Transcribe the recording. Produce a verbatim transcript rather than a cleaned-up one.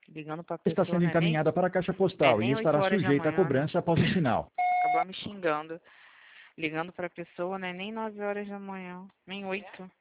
Ligando pra Está pessoa, sendo não é nem, encaminhada para a caixa é postal e nem oito estará horas da sujeita à manhã, né? cobrança após o sinal. Acabar me xingando. Ligando pra pessoa, não é nem nove horas da manhã, nem oito.